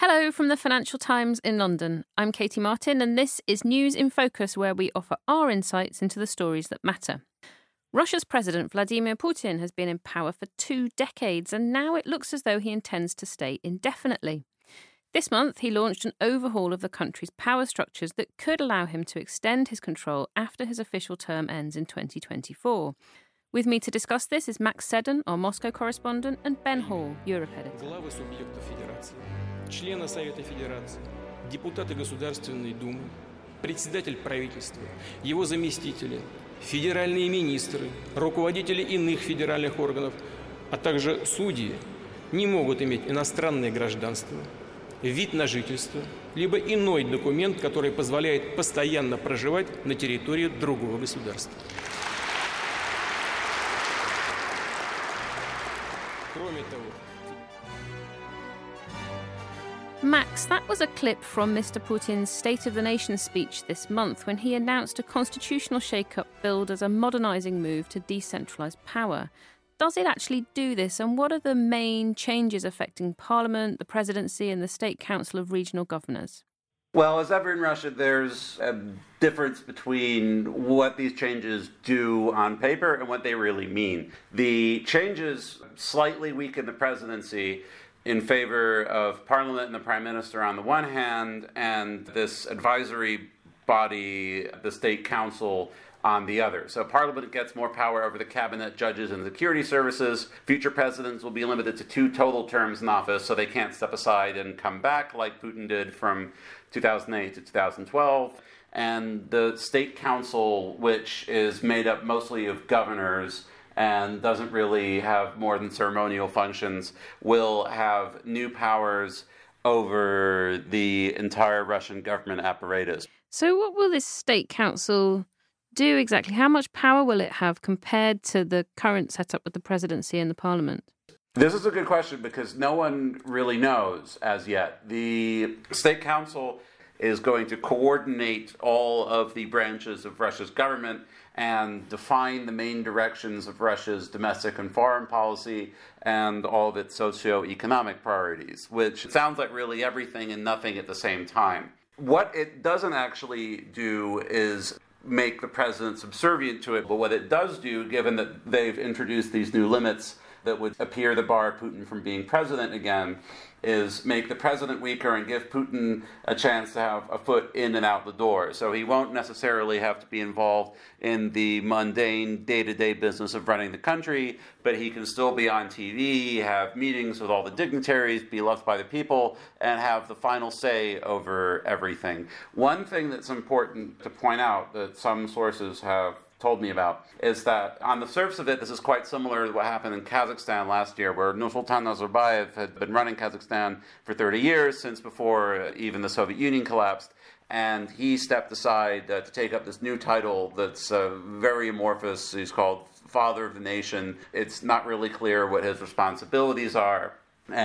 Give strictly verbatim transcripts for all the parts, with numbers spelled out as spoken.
Hello from the Financial Times in London. I'm Katie Martin, and this is News in Focus, where we offer our insights into the stories that matter. Russia's President Vladimir Putin has been in power for two decades, and now it looks as though he intends to stay indefinitely. This month, he launched an overhaul of the country's power structures that could allow him to extend his control after his official term ends in twenty twenty-four. With me to discuss this is Max Seddon, our Moscow correspondent, and Ben Hall, Europe editor. Главы субъектов федерации, члены Совета Федерации, депутаты Государственной Думы, председатель правительства, его заместители, федеральные министры, руководители иных федеральных органов, а также судьи не могут иметь иностранное гражданство, вид на жительство, либо иной документ, который позволяет постоянно проживать на территории другого государства. Кроме того, Max, that was a clip from Mister Putin's State of the Nation speech this month when he announced a constitutional shake-up billed as a modernising move to decentralise power. Does it actually do this, and what are the main changes affecting Parliament, the Presidency and the State Council of Regional Governors? Well, as ever in Russia, there's a difference between what these changes do on paper and what they really mean. The changes slightly weaken the presidency in favor of Parliament and the Prime Minister on the one hand, and this advisory body, the State Council, on the other. So Parliament gets more power over the cabinet, judges, and security services. Future presidents will be limited to two total terms in office, so they can't step aside and come back like Putin did from two thousand eight to two thousand twelve. And the State Council, which is made up mostly of governors and doesn't really have more than ceremonial functions, will have new powers over the entire Russian government apparatus. So what will this State Council do exactly? How much power will it have compared to the current setup with the presidency and the parliament? This is a good question because no one really knows as yet. The State Council is going to coordinate all of the branches of Russia's government and define the main directions of Russia's domestic and foreign policy and all of its socio-economic priorities, which sounds like really everything and nothing at the same time. What it doesn't actually do is make the president subservient to it, but what it does do, given that they've introduced these new limits that would appear to bar Putin from being president again, is make the president weaker and give Putin a chance to have a foot in and out the door. So he won't necessarily have to be involved in the mundane day-to-day business of running the country, but he can still be on T V, have meetings with all the dignitaries, be loved by the people, and have the final say over everything. One thing that's important to point out that some sources have told me about is that on the surface of it, this is quite similar to what happened in Kazakhstan last year, where Nursultan Nazarbayev had been running Kazakhstan for thirty years, since before even the Soviet Union collapsed, and he stepped aside uh, to take up this new title that's uh, very amorphous. He's called Father of the Nation. It's not really clear what his responsibilities are.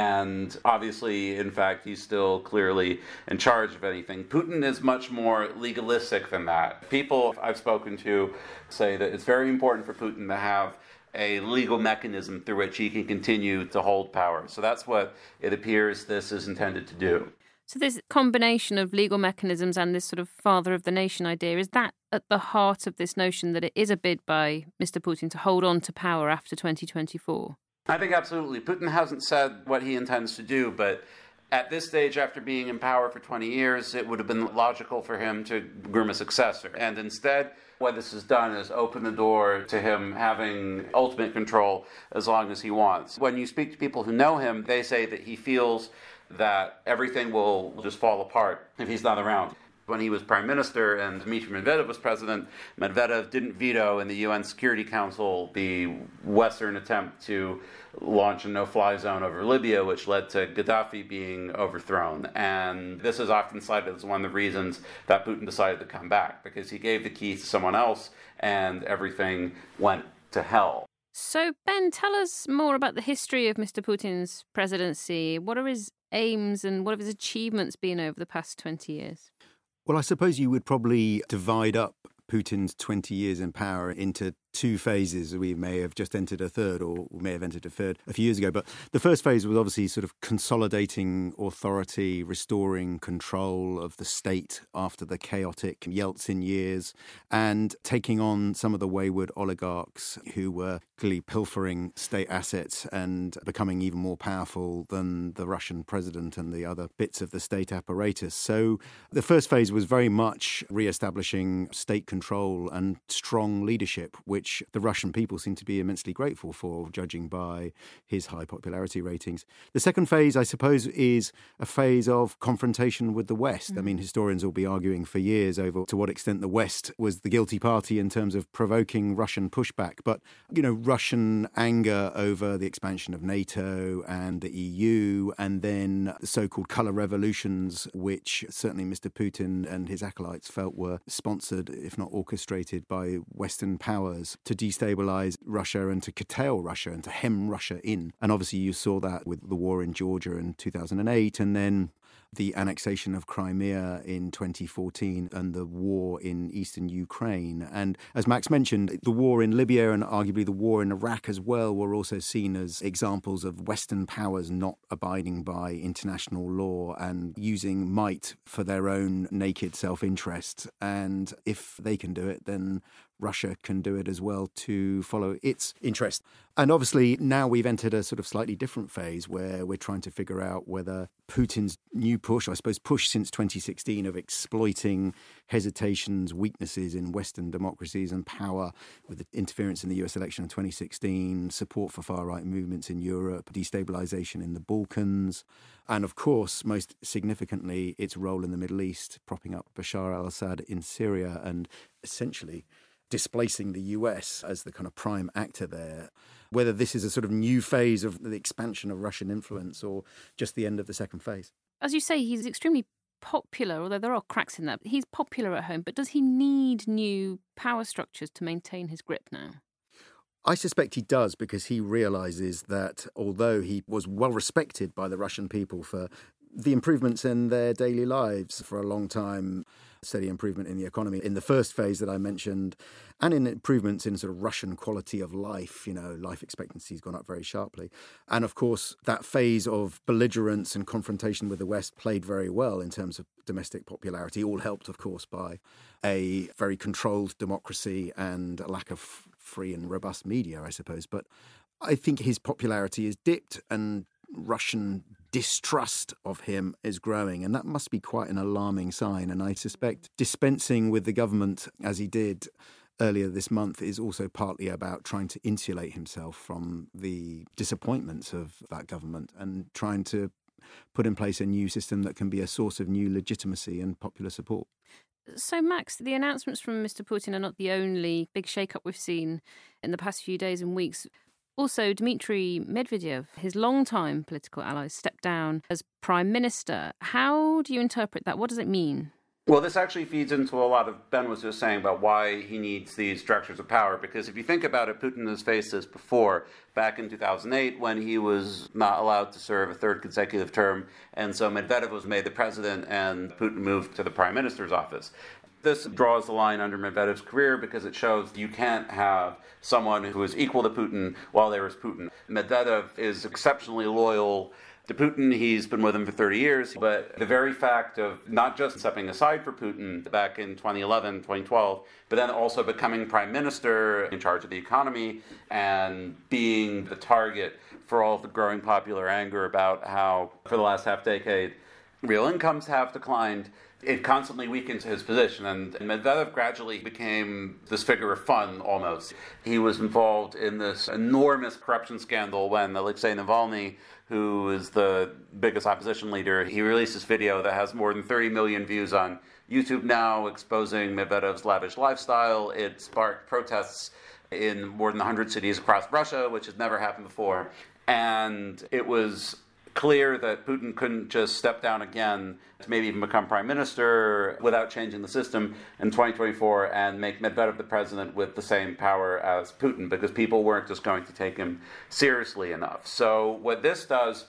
And obviously, in fact, he's still clearly in charge of anything. Putin is much more legalistic than that. People I've spoken to say that it's very important for Putin to have a legal mechanism through which he can continue to hold power. So that's what it appears this is intended to do. So this combination of legal mechanisms and this sort of father of the nation idea, is that at the heart of this notion that it is a bid by Mister Putin to hold on to power after twenty twenty-four? I think absolutely. Putin hasn't said what he intends to do, but at this stage, after being in power for twenty years, it would have been logical for him to groom a successor. And instead, what this has done is open the door to him having ultimate control as long as he wants. When you speak to people who know him, they say that he feels that everything will just fall apart if he's not around. When he was prime minister and Dmitry Medvedev was president, Medvedev didn't veto in the U N Security Council the Western attempt to launch a no-fly zone over Libya, which led to Gaddafi being overthrown. And this is often cited as one of the reasons that Putin decided to come back, because he gave the keys to someone else and everything went to hell. So, Ben, tell us more about the history of Mister Putin's presidency. What are his aims and what have his achievements been over the past twenty years? Well, I suppose you would probably divide up Putin's twenty years in power into two phases. We may have just entered a third, or we may have entered a third a few years ago. But the first phase was obviously sort of consolidating authority, restoring control of the state after the chaotic Yeltsin years, and taking on some of the wayward oligarchs who were clearly pilfering state assets and becoming even more powerful than the Russian president and the other bits of the state apparatus. So the first phase was very much re-establishing state control and strong leadership, which the Russian people seem to be immensely grateful for, judging by his high popularity ratings. The second phase, I suppose, is a phase of confrontation with the West. Mm. I mean, historians will be arguing for years over to what extent the West was the guilty party in terms of provoking Russian pushback. But, you know, Russian anger over the expansion of NATO and the E U, and then the so-called colour revolutions, which certainly Mister Putin and his acolytes felt were sponsored, if not orchestrated, by Western powers to destabilise Russia and to curtail Russia and to hem Russia in. And obviously you saw that with the war in Georgia in two thousand eight, and then the annexation of Crimea in twenty fourteen and the war in eastern Ukraine. And as Max mentioned, the war in Libya and arguably the war in Iraq as well were also seen as examples of Western powers not abiding by international law and using might for their own naked self-interest. And if they can do it, then Russia can do it as well to follow its interest. And obviously now we've entered a sort of slightly different phase where we're trying to figure out whether Putin's new push, I suppose push since twenty sixteen of exploiting hesitations, weaknesses in Western democracies and power with the interference in the U S election in twenty sixteen, support for far-right movements in Europe, destabilisation in the Balkans, and of course, most significantly, its role in the Middle East, propping up Bashar al-Assad in Syria and essentially displacing the U S as the kind of prime actor there. Whether this is a sort of new phase of the expansion of Russian influence or just the end of the second phase. As you say, he's extremely popular, although there are cracks in that. He's popular at home, but does he need new power structures to maintain his grip now? I suspect he does, because he realises that although he was well respected by the Russian people for the improvements in their daily lives for a long time, steady improvement in the economy in the first phase that I mentioned, and in improvements in sort of Russian quality of life. You know, life expectancy has gone up very sharply. And of course, that phase of belligerence and confrontation with the West played very well in terms of domestic popularity, all helped, of course, by a very controlled democracy and a lack of free and robust media, I suppose. But I think his popularity is dipped and Russian distrust of him is growing, and that must be quite an alarming sign. And I suspect dispensing with the government, as he did earlier this month, is also partly about trying to insulate himself from the disappointments of that government and trying to put in place a new system that can be a source of new legitimacy and popular support. So, Max, the announcements from Mister Putin are not the only big shake-up we've seen in the past few days and weeks. Also, Dmitry Medvedev, his longtime political ally, stepped down as prime minister. How do you interpret that? What does it mean? Well, this actually feeds into a lot of Ben was just saying about why he needs these structures of power. Because if you think about it, Putin has faced this before, back in two thousand eight, when he was not allowed to serve a third consecutive term. And so Medvedev was made the president and Putin moved to the prime minister's office. This draws the line under Medvedev's career because it shows you can't have someone who is equal to Putin while there is Putin. Medvedev is exceptionally loyal to Putin. He's been with him for thirty years. But the very fact of not just stepping aside for Putin back in twenty eleven, twenty twelve, but then also becoming prime minister in charge of the economy and being the target for all of the growing popular anger about how for the last half decade real incomes have declined, it constantly weakens his position. And Medvedev gradually became this figure of fun, almost. He was involved in this enormous corruption scandal when Alexei Navalny, who is the biggest opposition leader, he released this video that has more than thirty million views on YouTube now, exposing Medvedev's lavish lifestyle. It sparked protests in more than one hundred cities across Russia, which has never happened before. And it was clear that Putin couldn't just step down again to maybe even become prime minister without changing the system in twenty twenty-four and make Medvedev the president with the same power as Putin, because people weren't just going to take him seriously enough. So what this does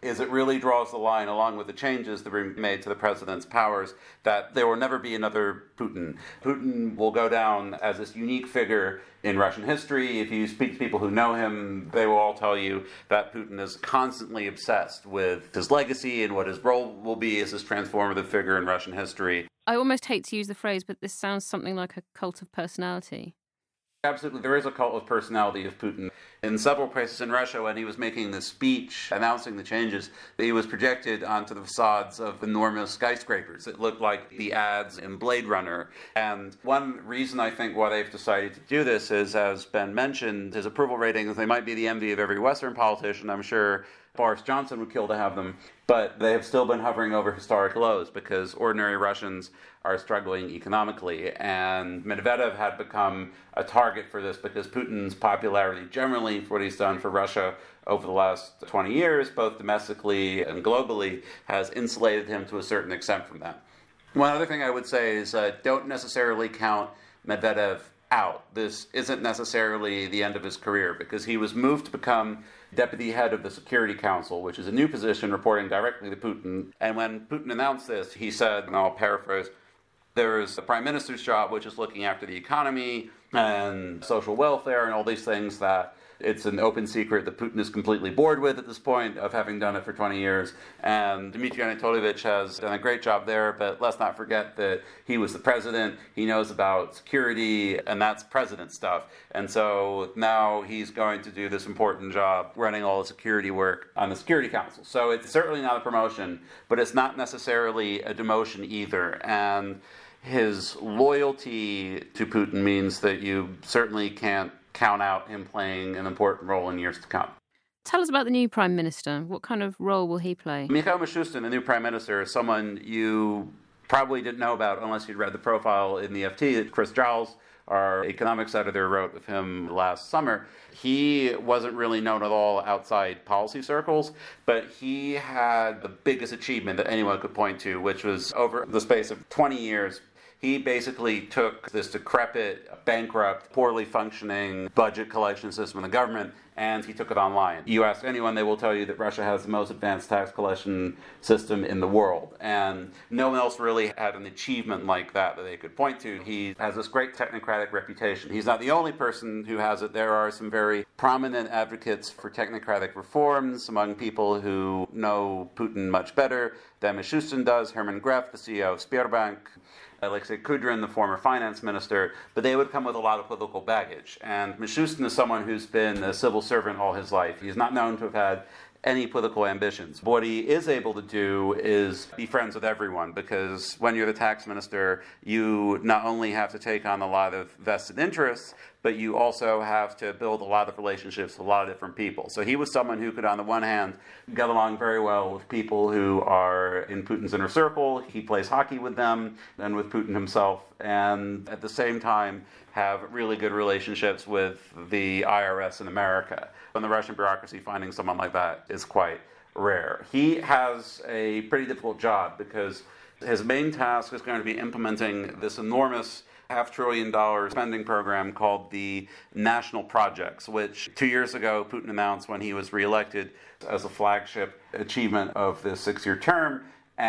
is it really draws the line, along with the changes that were made to the president's powers, that there will never be another Putin. Putin will go down as this unique figure in Russian history. If you speak to people who know him, they will all tell you that Putin is constantly obsessed with his legacy and what his role will be as this transformative figure in Russian history. I almost hate to use the phrase, but this sounds something like a cult of personality. Absolutely. There is a cult of personality of Putin. In several places in Russia, when he was making this speech announcing the changes, he was projected onto the facades of enormous skyscrapers. It looked like the ads in Blade Runner. And one reason I think why they've decided to do this is, as Ben mentioned, his approval ratings, they might be the envy of every Western politician. I'm sure Boris Johnson would kill to have them, but they have still been hovering over historic lows because ordinary Russians are struggling economically. And Medvedev had become a target for this because Putin's popularity generally for what he's done for Russia over the last twenty years, both domestically and globally, has insulated him to a certain extent from that. One other thing I would say is uh, don't necessarily count Medvedev out. This isn't necessarily the end of his career because he was moved to become deputy head of the Security Council, which is a new position reporting directly to Putin. And when Putin announced this, he said, and I'll paraphrase, there's the prime minister's job, which is looking after the economy and social welfare and all these things that it's an open secret that Putin is completely bored with at this point of having done it for twenty years. And Dmitry Anatolyevich has done a great job there, but let's not forget that he was the president. He knows about security, and that's president stuff. And so now he's going to do this important job running all the security work on the Security Council. So it's certainly not a promotion, but it's not necessarily a demotion either. And his loyalty to Putin means that you certainly can't count out him playing an important role in years to come. Tell us about the new Prime Minister. What kind of role will he play? Mikhail Mishustin, the new Prime Minister, is someone you probably didn't know about unless you'd read the profile in the F T that Chris Giles, our economics editor, wrote of him last summer. He wasn't really known at all outside policy circles, but he had the biggest achievement that anyone could point to, which was over the space of twenty years, he basically took this decrepit, bankrupt, poorly functioning budget collection system in the government, and he took it online. You ask anyone, they will tell you that Russia has the most advanced tax collection system in the world. And no one else really had an achievement like that that they could point to. He has this great technocratic reputation. He's not the only person who has it. There are some very prominent advocates for technocratic reforms among people who know Putin much better than Mishustin does. Herman Gref, the C E O of Sberbank, Alexei Kudrin, the former finance minister, but they would come with a lot of political baggage. And Mishustin is someone who's been a civil servant all his life. He's not known to have had any political ambitions. What he is able to do is be friends with everyone, because when you're the tax minister, you not only have to take on a lot of vested interests, but you also have to build a lot of relationships with a lot of different people. So he was someone who could, on the one hand, get along very well with people who are in Putin's inner circle. He plays hockey with them and with Putin himself, and at the same time have really good relationships with the I R S in America. In the Russian bureaucracy, finding someone like that is quite rare. He has a pretty difficult job because his main task is going to be implementing this enormous half trillion dollar spending program called the National Projects, which two years ago Putin announced when he was reelected as a flagship achievement of this six-year term.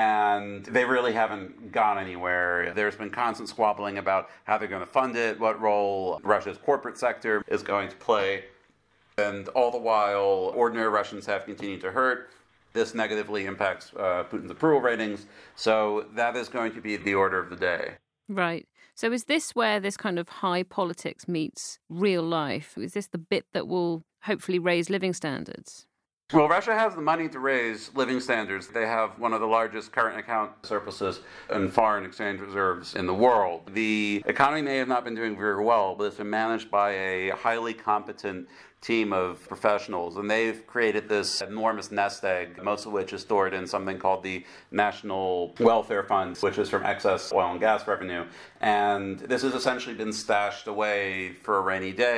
And they really haven't gone anywhere. There's been constant squabbling about how they're going to fund it, what role Russia's corporate sector is going to play. And all the while, ordinary Russians have continued to hurt. This negatively impacts uh, Putin's approval ratings. So that is going to be the order of the day. Right. So is this where this kind of high politics meets real life? Is this the bit that will hopefully raise living standards? Well, Russia has the money to raise living standards. They have one of the largest current account surpluses and foreign exchange reserves in the world. The economy may have not been doing very well, but it's been managed by a highly competent team of professionals, and they've created this enormous nest egg, most of which is stored in something called the National Welfare Fund, which is from excess oil and gas revenue. And this has essentially been stashed away for a rainy day.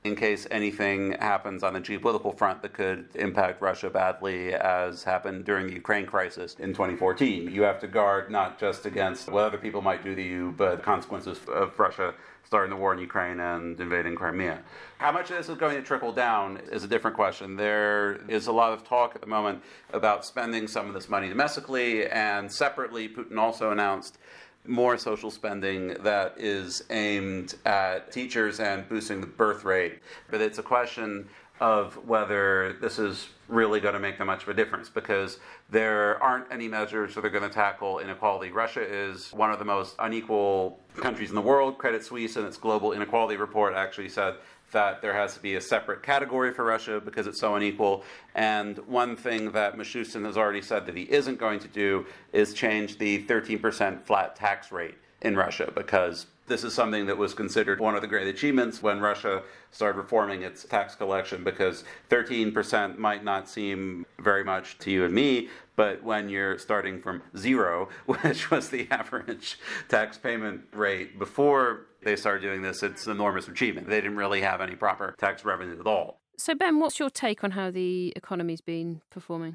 in case anything happens on the geopolitical front that could impact Russia badly, as happened during the Ukraine crisis in twenty fourteen. You have to guard not just against what other people might do to you, but the consequences of Russia starting the war in Ukraine and invading Crimea. How much of this is going to trickle down is a different question. There is a lot of talk at the moment about spending some of this money domestically, and separately, Putin also announced more social spending that is aimed at teachers and boosting the birth rate. But it's a question of whether this is really going to make that much of a difference, because there aren't any measures that are going to tackle inequality. Russia is one of the most unequal countries in the world. Credit Suisse, in its global inequality report, actually said that there has to be a separate category for Russia because it's so unequal. And one thing that Mishustin has already said that he isn't going to do is change the thirteen percent flat tax rate in Russia, because this is something that was considered one of the great achievements when Russia started reforming its tax collection, because thirteen percent might not seem very much to you and me, but when you're starting from zero, which was the average tax payment rate before they started doing this, it's an enormous achievement. They didn't really have any proper tax revenue at all. So, Ben, what's your take on how the economy's been performing?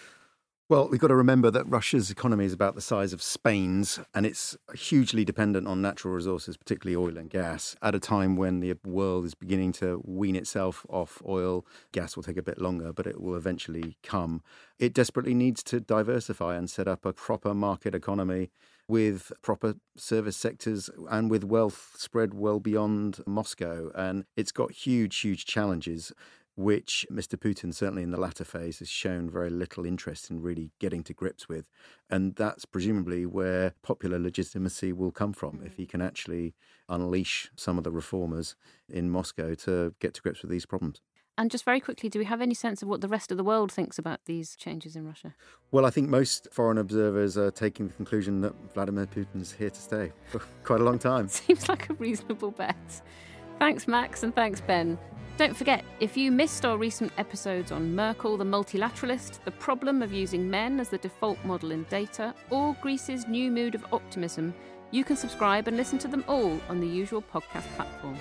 Well, we've got to remember that Russia's economy is about the size of Spain's, and it's hugely dependent on natural resources, particularly oil and gas, at a time when the world is beginning to wean itself off oil. Gas will take a bit longer, but it will eventually come. It desperately needs to diversify and set up a proper market economy with proper service sectors and with wealth spread well beyond Moscow. And it's got huge, huge challenges, which Mister Putin, certainly in the latter phase, has shown very little interest in really getting to grips with. And that's presumably where popular legitimacy will come from, if he can actually unleash some of the reformers in Moscow to get to grips with these problems. And just very quickly, do we have any sense of what the rest of the world thinks about these changes in Russia? Well, I think most foreign observers are taking the conclusion that Vladimir Putin's here to stay for quite a long time. Seems like a reasonable bet. Thanks, Max, and thanks, Ben. Don't forget, if you missed our recent episodes on Merkel, the multilateralist, the problem of using men as the default model in data, or Greece's new mood of optimism, you can subscribe and listen to them all on the usual podcast platforms.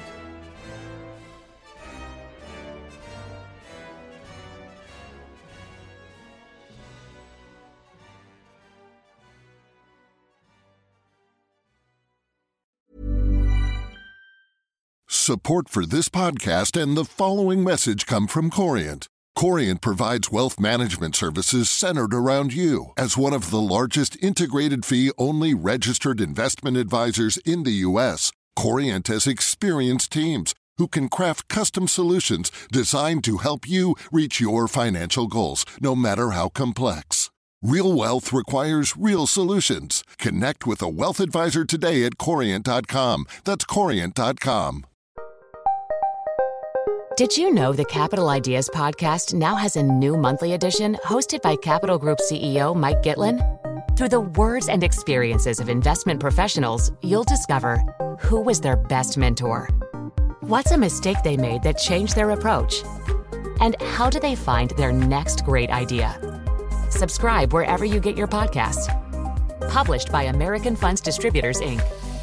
Support for this podcast and the following message come from Corient. Corient provides wealth management services centered around you. As one of the largest integrated fee-only registered investment advisors in the U S, Corient has experienced teams who can craft custom solutions designed to help you reach your financial goals, no matter how complex. Real wealth requires real solutions. Connect with a wealth advisor today at corient dot com. That's corient dot com. Did you know the Capital Ideas podcast now has a new monthly edition hosted by Capital Group C E O Mike Gitlin? Through the words and experiences of investment professionals, you'll discover who was their best mentor, what's a mistake they made that changed their approach, and how do they find their next great idea. Subscribe wherever you get your podcasts. Published by American Funds Distributors, Incorporated.